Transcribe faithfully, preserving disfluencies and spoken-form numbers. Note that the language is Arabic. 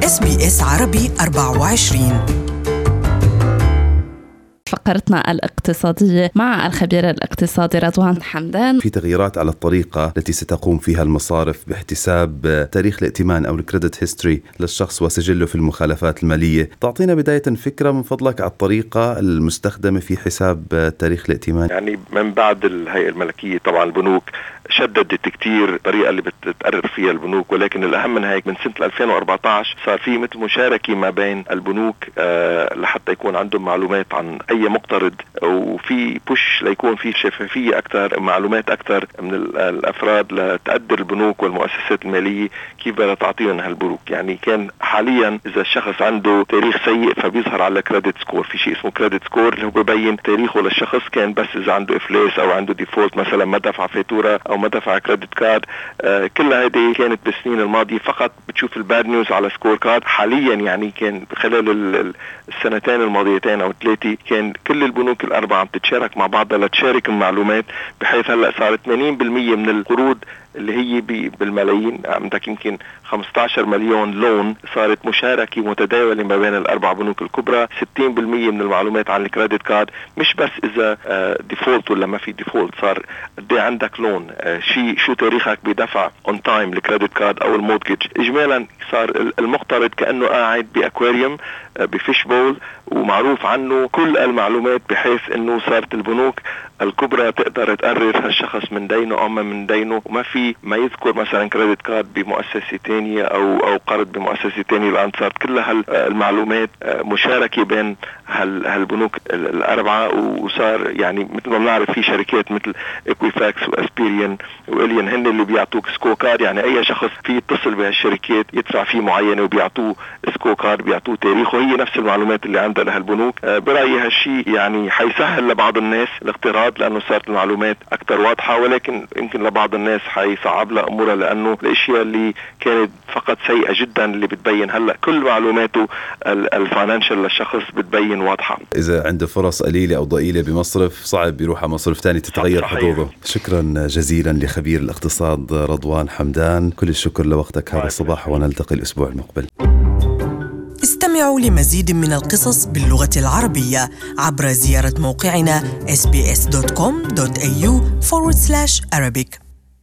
إس بي إس عربي أربعة وعشرين. فقرتنا الاقتصادية مع الخبير الاقتصادي رضوان حمدان. في تغييرات على الطريقة التي ستقوم فيها المصارف باحتساب تاريخ الائتمان أو الكريدت هيستوري للشخص وسجله في المخالفات المالية. تعطينا بداية فكرة من فضلك على الطريقة المستخدمة في حساب تاريخ الائتمان. يعني من بعد الهيئة الملكية طبعا البنوك شددت كتير الطريقة اللي بتقرر فيها البنوك، ولكن الأهم من هيك من سنة ألفين وأربعة عشر صار في مثل مشاركة ما بين البنوك آه لحتى يكون عندهم معلومات عن أي مقترض، وفي بوش ليكون في شفافية أكثر، معلومات أكثر من الأفراد لتقدر البنوك والمؤسسات المالية كيف بدها تعطيهم هالبنوك. يعني كان حاليا إذا الشخص عنده تاريخ سيء فبيظهر على كريدت سكور، في شيء اسمه كريدت سكور اللي هو ببين تاريخه للشخص، كان بس إذا عنده إفلاس أو عنده ديفولت مثلا ما دفع فاتورة أو ما دفع كريدت كارد. آه كل هذه كانت بالسنين الماضية فقط بتشوف الباد نيوز على سكور كارد. حاليا يعني كان خلال السنتين الماضيتين أو ثلاثة كان كل البنوك الأربعة عم تتشارك مع بعضها لتشارك المعلومات، بحيث هلأ صارت ثمانين بالمئة من القروض اللي هي بالملايين، عندك يمكن خمسة عشر مليون لون، صارت مشاركة متداولة ما بين الأربع بنوك الكبرى. ستين بالمئة من المعلومات عن الكريدت كارد، مش بس إذا ديفولت ولا ما في ديفولت، صار قد ايه عندك لون، شيء شو تاريخك بدفع اون تايم الكريدت كارد أو المورتجج. إجمالا صار المقترض كأنه قاعد بأكواريوم بفيش بول ومعروف عنه كل المعلومات، بحيث انه صارت البنوك الكبرى تقدر تقرر هالشخص من دينه او ما من دينه، وما في ما يذكر مثلا كريدت كارد بمؤسسة تانية او او قرض بمؤسسة تانية. الان صارت كل هالمعلومات مشاركة بين هالبنوك الاربعة، وصار يعني مثل ما بنعرف في شركات مثل إكويفاكس واسبيريان وإليان هن اللي بيعطوك سكو كارد. يعني اي شخص في يتصل بهالشركات يدفع فيه معينة وبيعطوه سكو كارد، بيعطوه تاريخه، هي نفس المعلومات اللي عندها لهالبنوك. برأيي هالشيء يعني حيسهل لبعض الناس الاقتراض لأنه صارت المعلومات أكثر واضحة، ولكن يمكن لبعض الناس حيصعب لها أمورها، لأنه الأشياء اللي كانت فقط سيئة جدا اللي بتبين هلأ كل معلوماته الفاينانشال للشخص بتبين واضحة. إذا عنده فرص قليلة أو ضئيلة بمصرف صعب يروح على مصرف تاني تتغير حظوظه. شكرا جزيلا لخبير الاقتصاد رضوان حمدان، كل الشكر لوقتك هذا الصباح، ونلتقي الأسبوع المقبل. استمعوا لمزيد من القصص باللغة العربية عبر زيارة موقعنا إس بي إس دوت كوم دوت إيه يو فورورد سلاش أرابيك.